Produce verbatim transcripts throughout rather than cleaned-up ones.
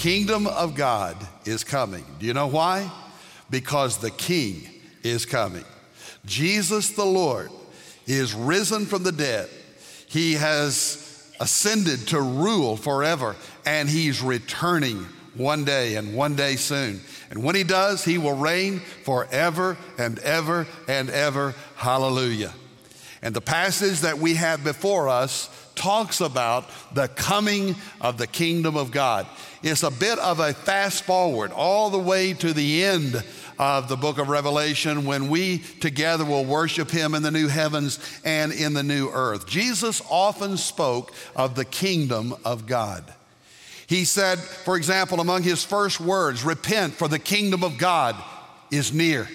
kingdom of God is coming. Do you know why? Because the King is coming. Jesus the Lord is risen from the dead. He has ascended to rule forever, and he's returning one day and one day soon. And when he does, he will reign forever and ever and ever. Hallelujah. And the passage that we have before us talks about the coming of the kingdom of God. It's a bit of a fast forward all the way to the end of the book of Revelation, when we together will worship him in the new heavens and in the new earth. Jesus often spoke of the kingdom of God. He said, for example, among his first words, repent, for the kingdom of God is near.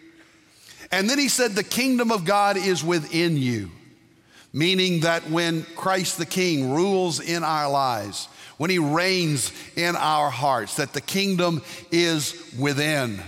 And then he said, the kingdom of God is within you, meaning that when Christ the King rules in our lives, when he reigns in our hearts, that the kingdom is within.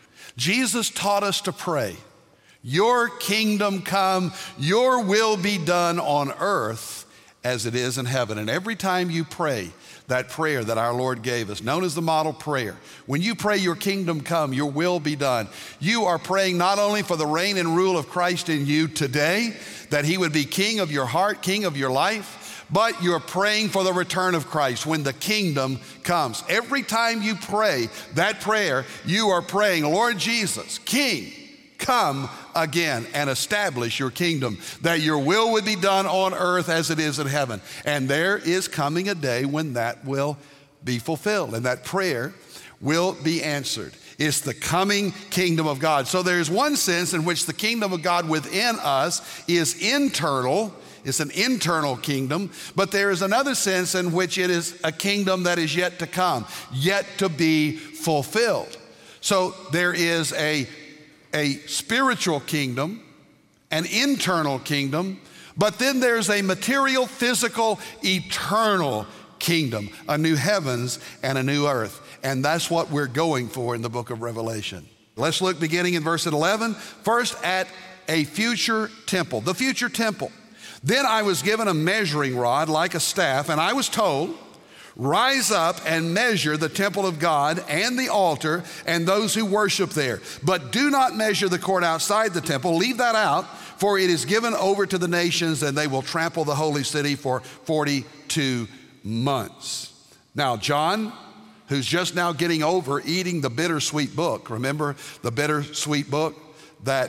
Jesus taught us to pray, your kingdom come, your will be done on earth as it is in heaven. And every time you pray that prayer that our Lord gave us, known as the model prayer, when you pray your kingdom come, your will be done, you are praying not only for the reign and rule of Christ in you today, that he would be king of your heart, king of your life, but you're praying for the return of Christ when the kingdom comes. Every time you pray that prayer, you are praying, Lord Jesus, King, come again and establish your kingdom, that your will would be done on earth as it is in heaven. And there is coming a day when that will be fulfilled and that prayer will be answered. It's the coming kingdom of God. So there's one sense in which the kingdom of God within us is internal. It's an internal kingdom, but there is another sense in which it is a kingdom that is yet to come, yet to be fulfilled. So there is a, a spiritual kingdom, an internal kingdom, but then there's a material, physical, eternal kingdom, a new heavens and a new earth. And that's what we're going for in the book of Revelation. Let's look beginning in verse eleven, first at a future temple, the future temple. Then I was given a measuring rod like a staff, and I was told, rise up and measure the temple of God and the altar and those who worship there. But do not measure the court outside the temple. Leave that out, for it is given over to the nations, and they will trample the holy city for forty-two months. Now, John, who's just now getting over eating the bittersweet book, remember the bittersweet book, that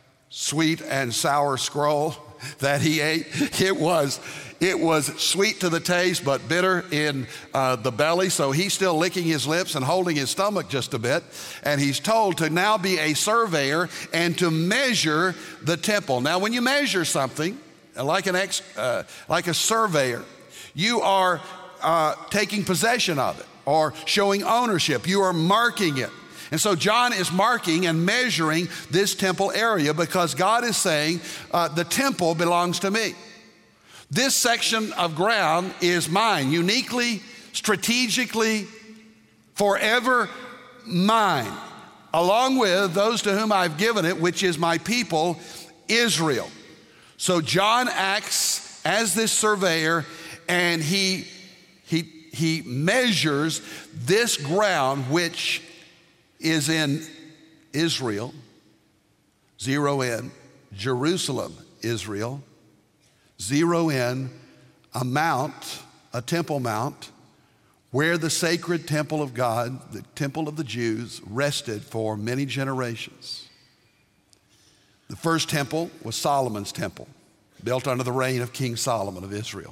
sweet and sour scroll that he ate? It was, it was sweet to the taste, but bitter in uh, the belly. So he's still licking his lips and holding his stomach just a bit. And he's told to now be a surveyor and to measure the temple. Now, when you measure something, like an ex, uh, like a surveyor, you are uh, taking possession of it or showing ownership. You are marking it. And so John is marking and measuring this temple area because God is saying, uh, the temple belongs to me. This section of ground is mine, uniquely, strategically, forever mine, along with those to whom I've given it, which is my people, Israel. So John acts as this surveyor, and he, he, he measures this ground, which is in Israel, zero in Jerusalem, Israel, zero in a mount, a temple mount, where the sacred temple of God, the temple of the Jews, rested for many generations. The first temple was Solomon's temple, built under the reign of King Solomon of Israel.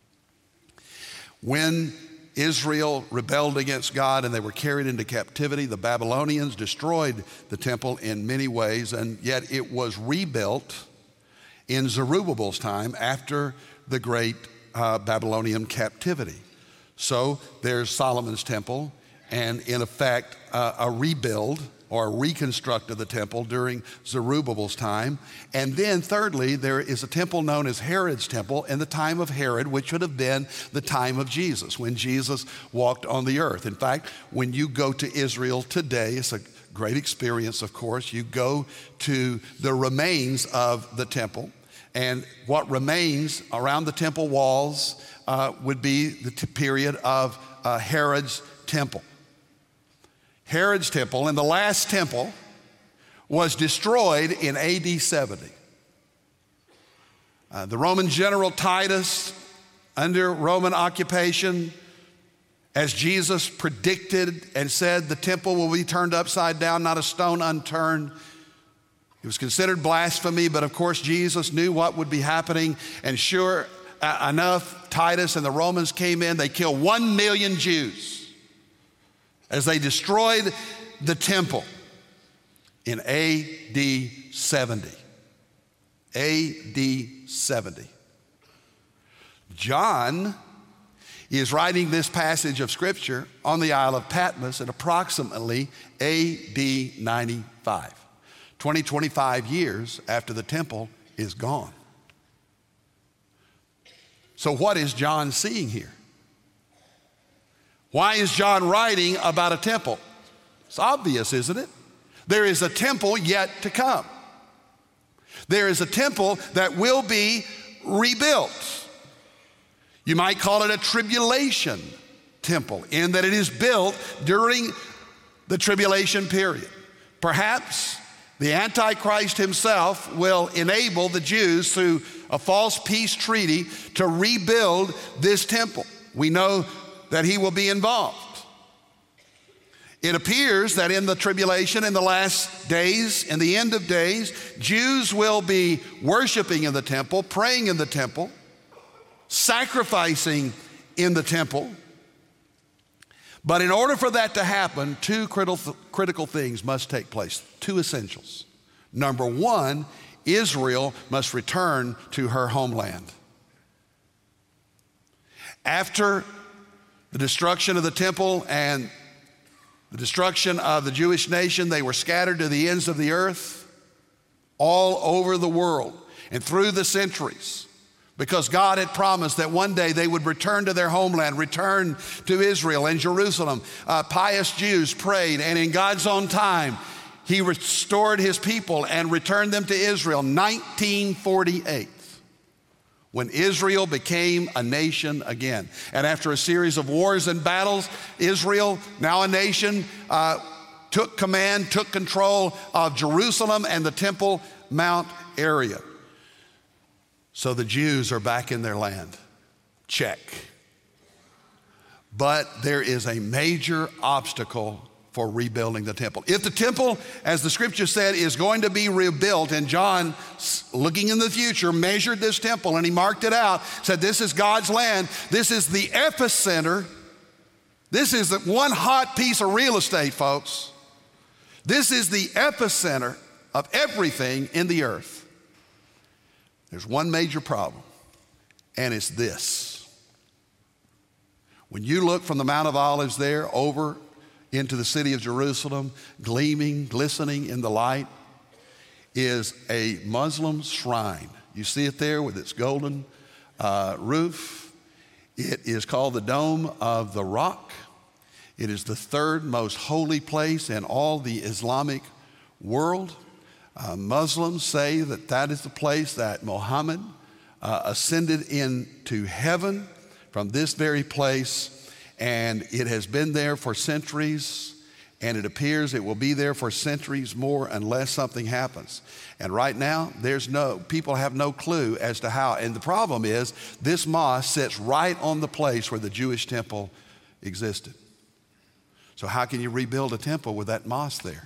When Israel rebelled against God and they were carried into captivity, the Babylonians destroyed the temple in many ways, and yet it was rebuilt in Zerubbabel's time after the great uh, Babylonian captivity. So there's Solomon's temple, and in effect uh, a rebuild or a reconstruct of the temple during Zerubbabel's time. And then thirdly, there is a temple known as Herod's temple in the time of Herod, which would have been the time of Jesus, when Jesus walked on the earth. In fact, when you go to Israel today, it's a great experience, of course. You go to the remains of the temple, And what remains around the temple walls uh, would be the t- period of uh, Herod's temple. Herod's temple, and the last temple, was destroyed in A D seventy. Uh, the Roman general Titus, under Roman occupation, as Jesus predicted and said, the temple will be turned upside down, not a stone unturned. It was considered blasphemy, but of course Jesus knew what would be happening, and sure uh, enough, Titus and the Romans came in. They killed one million Jews as they destroyed the temple in A D seventy. A D seventy. John is writing this passage of Scripture on the Isle of Patmos at approximately A D ninety-five, twenty, twenty-five years after the temple is gone. So what is John seeing here? Why is John writing about a temple? It's obvious, isn't it? There is a temple yet to come. There is a temple that will be rebuilt. You might call it a tribulation temple, in that it is built during the tribulation period. Perhaps the Antichrist himself will enable the Jews through a false peace treaty to rebuild this temple. We know that he will be involved. It appears that in the tribulation, in the last days, in the end of days, Jews will be worshiping in the temple, praying in the temple, sacrificing in the temple. But in order for that to happen, two critical, critical things must take place, two essentials. Number one, Israel must return to her homeland. After the destruction of the temple and the destruction of the Jewish nation, they were scattered to the ends of the earth, all over the world and through the centuries, because God had promised that one day they would return to their homeland, return to Israel and Jerusalem. Uh, pious Jews prayed, and in God's own time, he restored his people and returned them to Israel. nineteen forty-eight. When Israel became a nation again. And after a series of wars and battles, Israel, now a nation, uh, took command, took control of Jerusalem and the Temple Mount area. So the Jews are back in their land. Check. But there is a major obstacle for rebuilding the temple. If the temple, as the scripture said, is going to be rebuilt, and John, looking in the future, measured this temple and he marked it out, said this is God's land, this is the epicenter, this is the one hot piece of real estate, folks. This is the epicenter of everything in the earth. There's one major problem, and it's this. When you look from the Mount of Olives there over into the city of Jerusalem, gleaming, glistening in the light, is a Muslim shrine. You see it there with its golden uh, roof. It is called the Dome of the Rock. It is the third most holy place in all the Islamic world. Uh, Muslims say that that is the place that Muhammad uh, ascended into heaven from this very place. And it has been there for centuries, and it appears it will be there for centuries more unless something happens. And right now, there's no, people have no clue as to how. And the problem is, this mosque sits right on the place where the Jewish temple existed. So how can you rebuild a temple with that mosque there?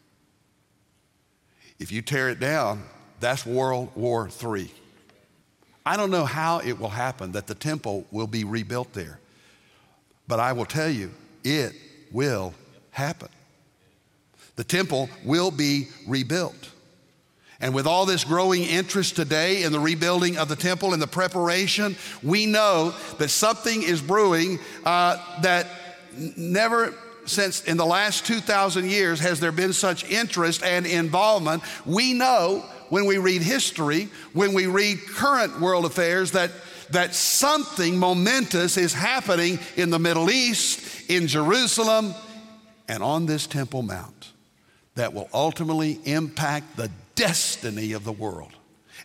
If you tear it down, that's World War Three. I don't know how it will happen that the temple will be rebuilt there. But I will tell you, it will happen. The temple will be rebuilt. And with all this growing interest today in the rebuilding of the temple and the preparation, we know that something is brewing uh, that never since in the last two thousand years has there been such interest and involvement. We know when we read history, when we read current world affairs, that that something momentous is happening in the Middle East, in Jerusalem, and on this Temple Mount that will ultimately impact the destiny of the world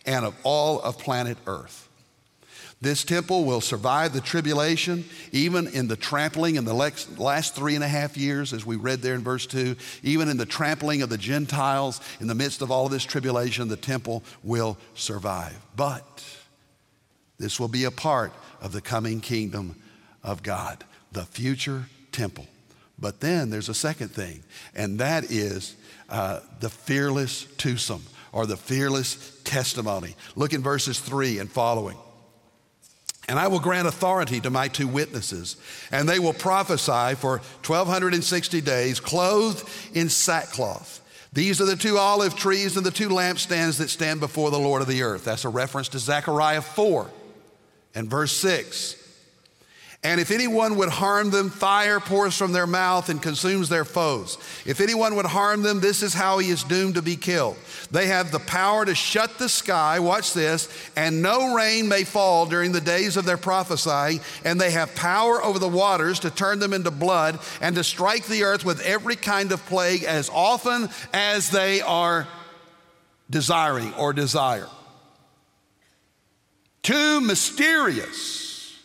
and of all of planet Earth. This temple will survive the tribulation, even in the trampling in the last three and a half years, as we read there in verse two, even in the trampling of the Gentiles, in the midst of all of this tribulation, the temple will survive. But this will be a part of the coming kingdom of God, the future temple. But then there's a second thing, and that is uh, the fearless twosome, or the fearless testimony. Look in verses three and following. And I will grant authority to my two witnesses, and they will prophesy for twelve sixty days, clothed in sackcloth. These are the two olive trees and the two lampstands that stand before the Lord of the earth. That's a reference to Zechariah four and verse six. And if anyone would harm them, fire pours from their mouth and consumes their foes. If anyone would harm them, this is how he is doomed to be killed. They have the power to shut the sky, watch this, and no rain may fall during the days of their prophesying, and they have power over the waters to turn them into blood and to strike the earth with every kind of plague as often as they are desiring or desire. Two mysterious,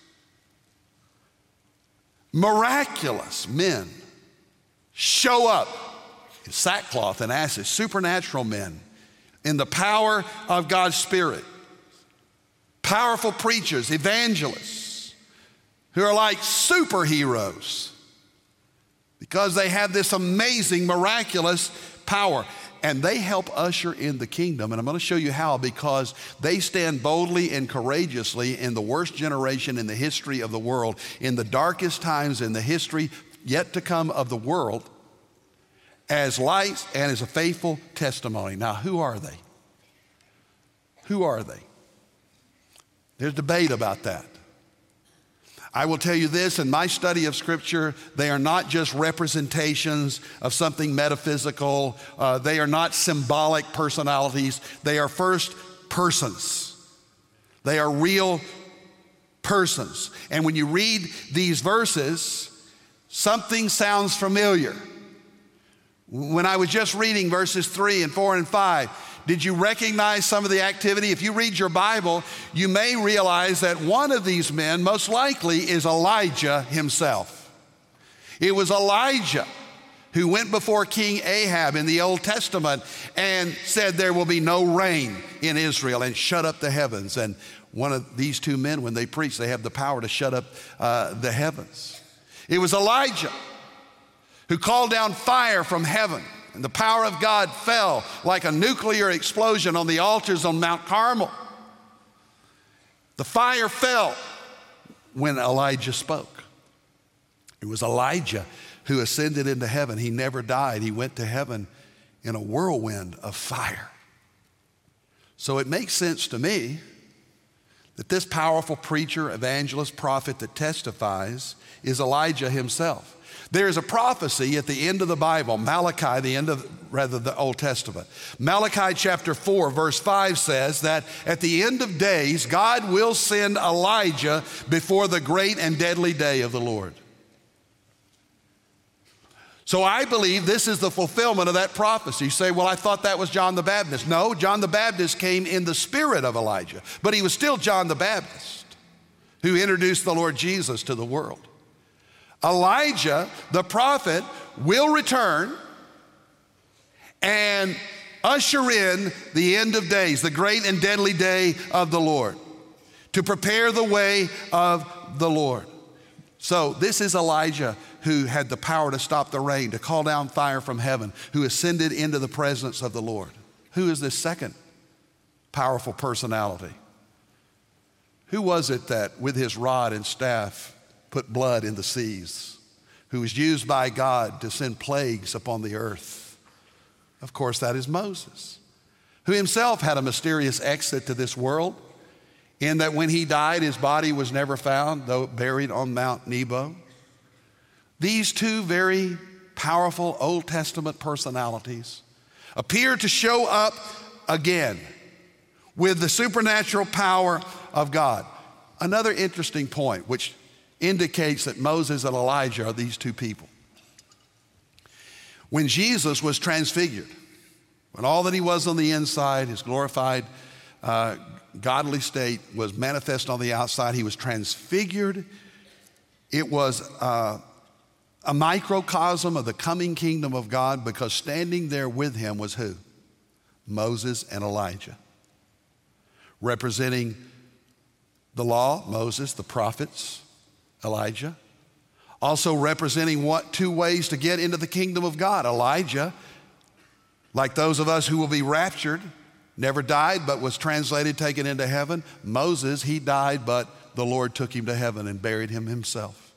miraculous men show up in sackcloth and ashes, supernatural men in the power of God's Spirit. Powerful preachers, evangelists, who are like superheroes because they have this amazing, miraculous power. And they help usher in the kingdom. And I'm going to show you how, because they stand boldly and courageously in the worst generation in the history of the world, in the darkest times in the history yet to come of the world, as lights and as a faithful testimony. Now, who are they? Who are they? There's debate about that. I will tell you this, in my study of Scripture, they are not just representations of something metaphysical. Uh, they are not symbolic personalities. They are first persons. They are real persons. And when you read these verses, something sounds familiar. When I was just reading verses three and four and five, did you recognize some of the activity? If you read your Bible, you may realize that one of these men most likely is Elijah himself. It was Elijah who went before King Ahab in the Old Testament and said there will be no rain in Israel and shut up the heavens. And one of these two men, when they preach, they have the power to shut up uh, the heavens. It was Elijah who called down fire from heaven. And the power of God fell like a nuclear explosion on the altars on Mount Carmel. The fire fell when Elijah spoke. It was Elijah who ascended into heaven. He never died. He went to heaven in a whirlwind of fire. So it makes sense to me that this powerful preacher, evangelist, prophet that testifies is Elijah himself. There is a prophecy at the end of the Bible, Malachi, the end of, rather, the Old Testament. Malachi chapter four, verse five says that at the end of days, God will send Elijah before the great and deadly day of the Lord. So I believe this is the fulfillment of that prophecy. You say, well, I thought that was John the Baptist. No, John the Baptist came in the spirit of Elijah, but he was still John the Baptist who introduced the Lord Jesus to the world. Elijah, the prophet, will return and usher in the end of days, the great and deadly day of the Lord, to prepare the way of the Lord. So this is Elijah who had the power to stop the rain, to call down fire from heaven, who ascended into the presence of the Lord. Who is this second powerful personality? Who was it that with his rod and staff put blood in the seas, who was used by God to send plagues upon the earth? Of course, that is Moses, who himself had a mysterious exit to this world, in that when he died, his body was never found, though buried on Mount Nebo. These two very powerful Old Testament personalities appear to show up again with the supernatural power of God. Another interesting point, which indicates that Moses and Elijah are these two people. When Jesus was transfigured, when all that he was on the inside, his glorified uh, godly state was manifest on the outside. He was transfigured. It was uh, a microcosm of the coming kingdom of God, because standing there with him was who? Moses and Elijah. Representing the law, Moses, the prophets, Elijah. Also representing what two ways to get into the kingdom of God. Elijah, like those of us who will be raptured, never died but was translated, taken into heaven. Moses, he died, but the Lord took him to heaven and buried him himself.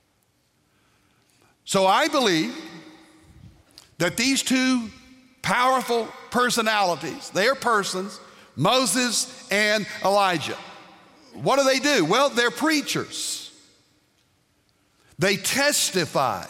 So I believe that these two powerful personalities, they are persons, Moses and Elijah. What do they do? Well, they're preachers. They testify.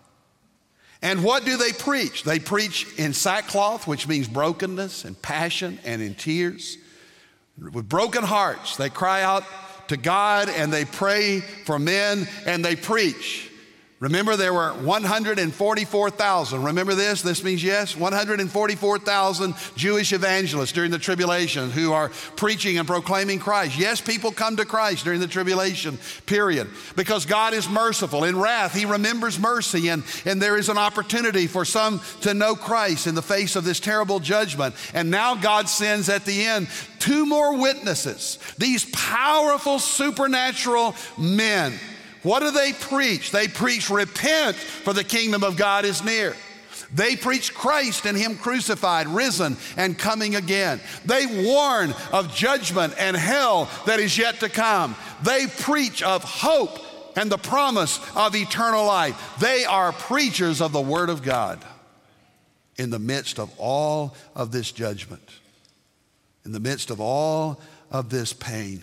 And what do they preach? They preach in sackcloth, which means brokenness and passion and in tears. With broken hearts, they cry out to God and they pray for men and they preach. Remember, there were one hundred forty-four thousand. Remember this? This means yes, one hundred forty-four thousand Jewish evangelists during the tribulation who are preaching and proclaiming Christ. Yes, people come to Christ during the tribulation period because God is merciful. In wrath, he remembers mercy, and, and there is an opportunity for some to know Christ in the face of this terrible judgment. And now God sends at the end two more witnesses, these powerful supernatural men. What do they preach? They preach, repent, for the kingdom of God is near. They preach Christ and him crucified, risen, and coming again. They warn of judgment and hell that is yet to come. They preach of hope and the promise of eternal life. They are preachers of the word of God in the midst of all of this judgment, in the midst of all of this pain.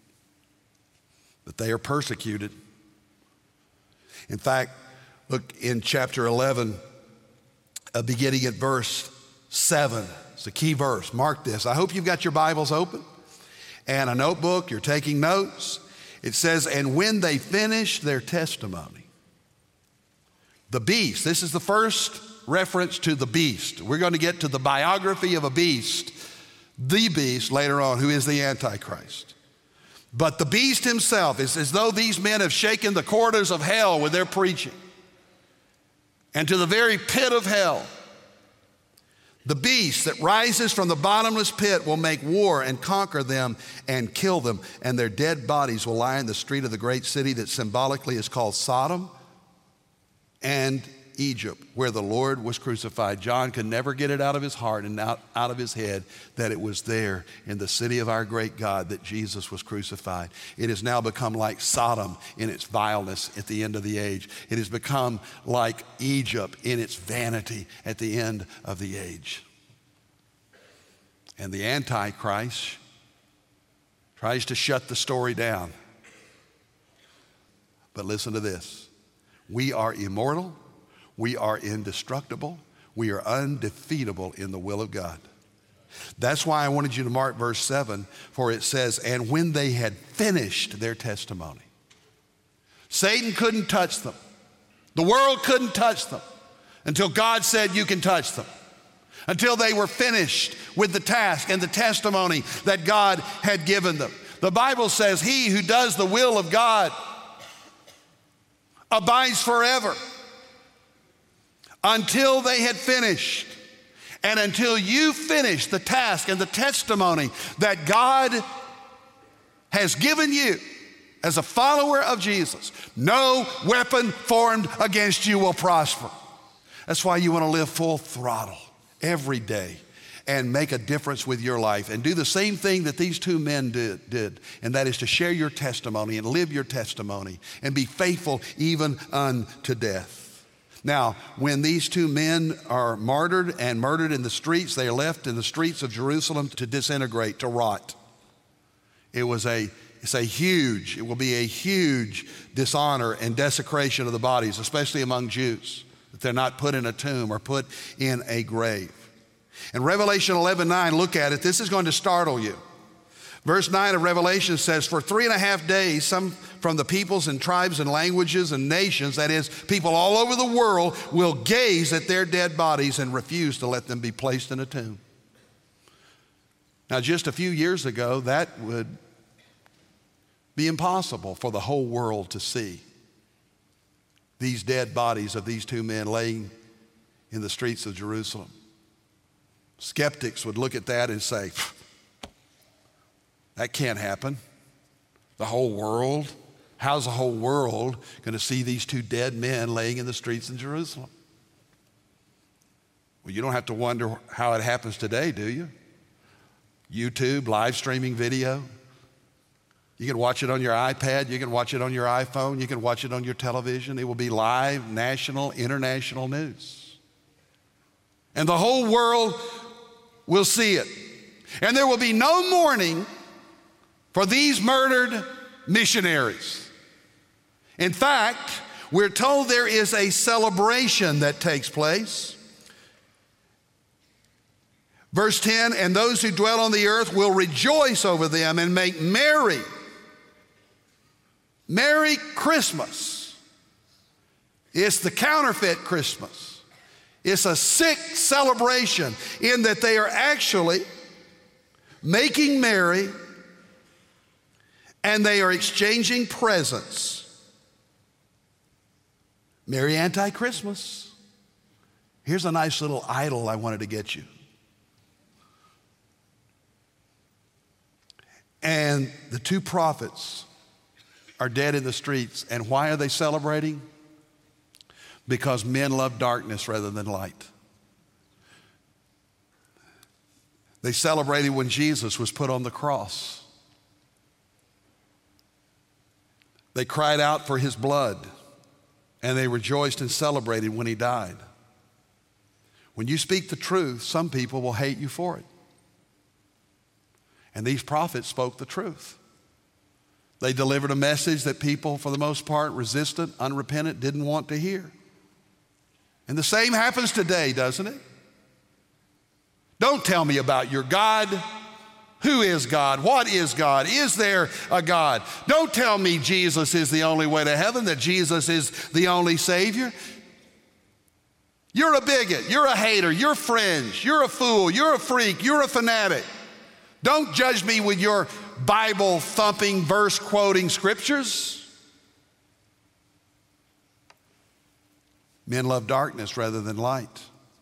But they are persecuted. In fact, look in chapter eleven, uh, beginning at verse seven. It's a key verse. Mark this. I hope you've got your Bibles open and a notebook. You're taking notes. It says, and when they finished their testimony, the beast, this is the first reference to the beast. We're going to get to the biography of a beast, the beast later on, who is the Antichrist. But the beast himself, is as though these men have shaken the corridors of hell with their preaching. And to the very pit of hell, the beast that rises from the bottomless pit will make war and conquer them and kill them. And their dead bodies will lie in the street of the great city that symbolically is called Sodom and Egypt, where the Lord was crucified. John could never get it out of his heart and out, out of his head that it was there in the city of our great God that Jesus was crucified. It has now become like Sodom in its vileness at the end of the age. It has become like Egypt in its vanity at the end of the age. And the Antichrist tries to shut the story down. But listen to this. We are immortal. We are indestructible. We are undefeatable in the will of God. That's why I wanted you to mark verse seven, for it says, and when they had finished their testimony. Satan couldn't touch them. The world couldn't touch them until God said you can touch them. Until they were finished with the task and the testimony that God had given them. The Bible says he who does the will of God abides forever. Until they had finished, and until you finish the task and the testimony that God has given you as a follower of Jesus, no weapon formed against you will prosper. That's why you want to live full throttle every day and make a difference with your life and do the same thing that these two men did, did, and that is to share your testimony and live your testimony and be faithful even unto death. Now, when these two men are martyred and murdered in the streets, they are left in the streets of Jerusalem to disintegrate, to rot. It was a, it's a huge, it will be a huge dishonor and desecration of the bodies, especially among Jews, that they're not put in a tomb or put in a grave. In Revelation eleven nine, look at it. This is going to startle you. Verse nine of Revelation says, for three and a half days, some from the peoples and tribes and languages and nations, that is, people all over the world, will gaze at their dead bodies and refuse to let them be placed in a tomb. Now, just a few years ago, that would be impossible for the whole world to see. These dead bodies of these two men laying in the streets of Jerusalem. Skeptics would look at that and say, that can't happen. The whole world? How's the whole world going to see these two dead men laying in the streets in Jerusalem? Well, you don't have to wonder how it happens today, do you? YouTube, live streaming video. You can watch it on your iPad, you can watch it on your iPhone, you can watch it on your television. It will be live, national, international news. And the whole world will see it. And there will be no mourning for these murdered missionaries. In fact, we're told there is a celebration that takes place. Verse ten, and those who dwell on the earth will rejoice over them and make merry. Merry Christmas. It's the counterfeit Christmas. It's a sick celebration in that they are actually making merry and they are exchanging presents. Merry anti-Christmas. Here's a nice little idol I wanted to get you. And the two prophets are dead in the streets. And why are they celebrating? Because men love darkness rather than light. They celebrated when Jesus was put on the cross. They cried out for his blood, and they rejoiced and celebrated when he died. When you speak the truth, some people will hate you for it. And these prophets spoke the truth. They delivered a message that people, for the most part, resistant, unrepentant, didn't want to hear. And the same happens today, doesn't it? Don't tell me about your God. Who is God? What is God? Is there a God? Don't tell me Jesus is the only way to heaven, that Jesus is the only Savior. You're a bigot. You're a hater. You're fringe. You're a fool. You're a freak. You're a fanatic. Don't judge me with your Bible thumping, verse quoting scriptures. Men love darkness rather than light.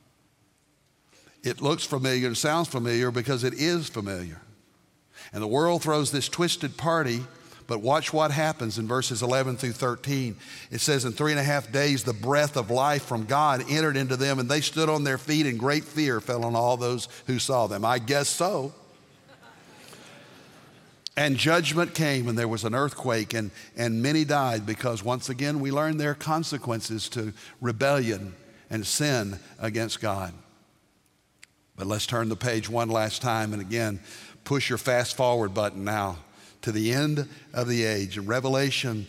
It looks familiar and sounds familiar because it is familiar. And the world throws this twisted party, but watch what happens in verses eleven through thirteen. It says, in three and a half days, the breath of life from God entered into them, and they stood on their feet, and great fear fell on all those who saw them. I guess so. And judgment came, and there was an earthquake, and, and many died, because once again we learn there are consequences to rebellion and sin against God. But let's turn the page one last time, and again, push your fast forward button now to the end of the age. And Revelation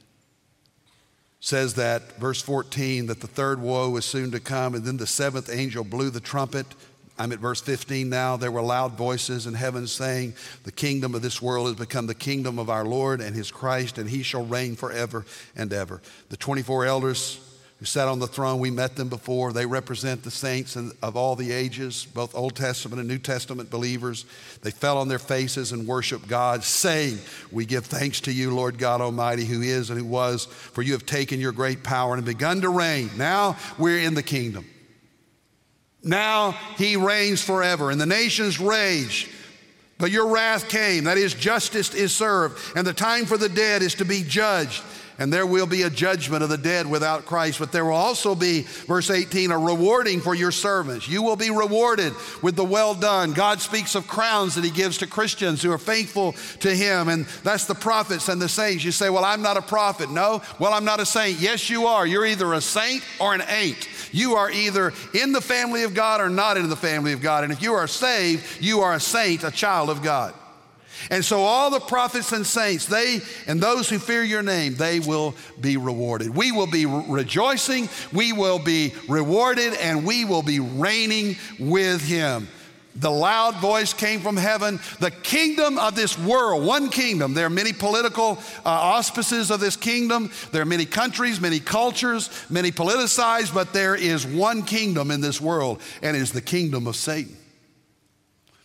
says that, verse fourteen, that the third woe is soon to come, and then the seventh angel blew the trumpet. I'm at verse fifteen now. There were loud voices in heaven saying, the kingdom of this world has become the kingdom of our Lord and his Christ, and he shall reign forever and ever. The twenty-four elders who sat on the throne, we met them before. They represent the saints of all the ages, both Old Testament and New Testament believers. They fell on their faces and worshiped God, saying, we give thanks to you, Lord God Almighty, who is and who was, for you have taken your great power and begun to reign. Now we're in the kingdom. Now he reigns forever, and the nations rage. But your wrath came, that is, justice is served, and the time for the dead is to be judged. And there will be a judgment of the dead without Christ, but there will also be, verse eighteen, a rewarding for your servants. You will be rewarded with the well done. God speaks of crowns that he gives to Christians who are faithful to him, and that's the prophets and the saints. You say, well, I'm not a prophet. No, well, I'm not a saint. Yes, you are. You're either a saint or an ain't. You are either in the family of God or not in the family of God. And if you are saved, you are a saint, a child of God. And so all the prophets and saints, they and those who fear your name, they will be rewarded. We will be re- rejoicing, we will be rewarded, and we will be reigning with him. The loud voice came from heaven. The kingdom of this world, one kingdom. There are many political uh, auspices of this kingdom. There are many countries, many cultures, many politicized, but there is one kingdom in this world, and it is the kingdom of Satan.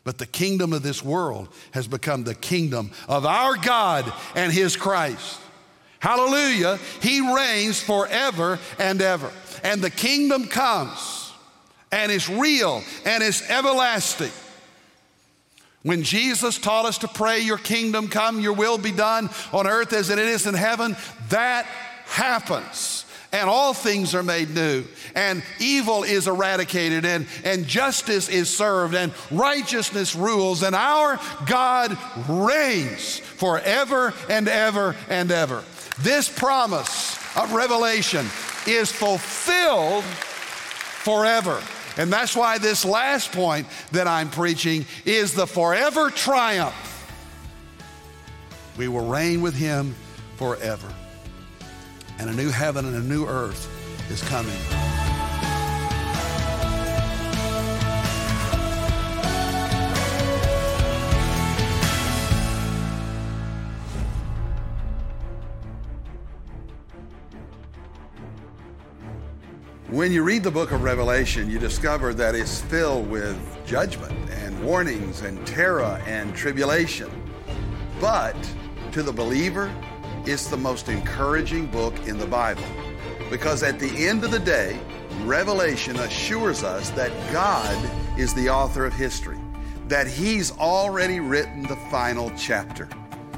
But the kingdom of this world has become the kingdom of our God and his Christ. Hallelujah. He reigns forever and ever. And the kingdom comes and is real and is everlasting. When Jesus taught us to pray, your kingdom come, your will be done on earth as it is in heaven, that happens. And all things are made new, and evil is eradicated, and, and justice is served, and righteousness rules, and our God reigns forever and ever and ever. This promise of Revelation is fulfilled forever. And that's why this last point that I'm preaching is the forever triumph. We will reign with him forever. And a new heaven and a new earth is coming. When you read the book of Revelation, you discover that it's filled with judgment and warnings and terror and tribulation. But to the believer, it's the most encouraging book in the Bible, because at the end of the day, Revelation assures us that God is the author of history, that he's already written the final chapter.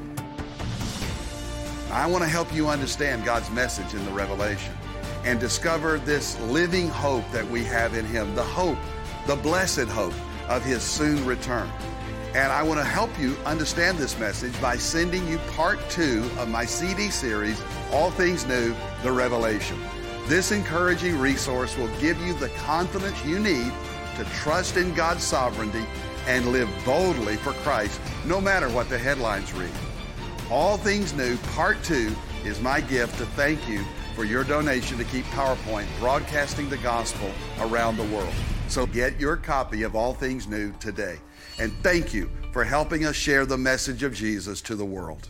I want to help you understand God's message in the Revelation and discover this living hope that we have in him, the hope, the blessed hope of his soon return. And I want to help you understand this message by sending you part two of my C D series, All Things New, The Revelation. This encouraging resource will give you the confidence you need to trust in God's sovereignty and live boldly for Christ, no matter what the headlines read. All Things New, part two, is my gift to thank you for your donation to keep PowerPoint broadcasting the gospel around the world. So get your copy of All Things New today. And thank you for helping us share the message of Jesus to the world.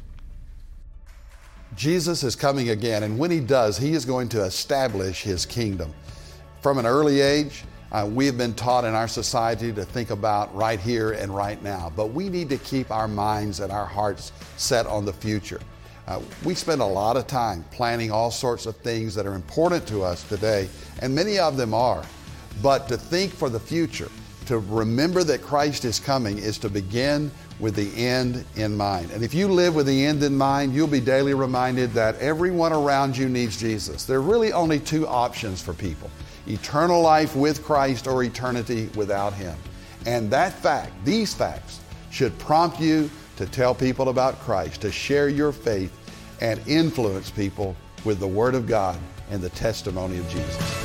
Jesus is coming again, and when he does, he is going to establish his kingdom. From an early age, uh, we have been taught in our society to think about right here and right now, but we need to keep our minds and our hearts set on the future. Uh, we spend a lot of time planning all sorts of things that are important to us today, and many of them are. But to think for the future, to remember that Christ is coming, is to begin with the end in mind. And if you live with the end in mind, you'll be daily reminded that everyone around you needs Jesus. There are really only two options for people: eternal life with Christ or eternity without him. And that fact, these facts, should prompt you to tell people about Christ, to share your faith and influence people with the Word of God and the testimony of Jesus.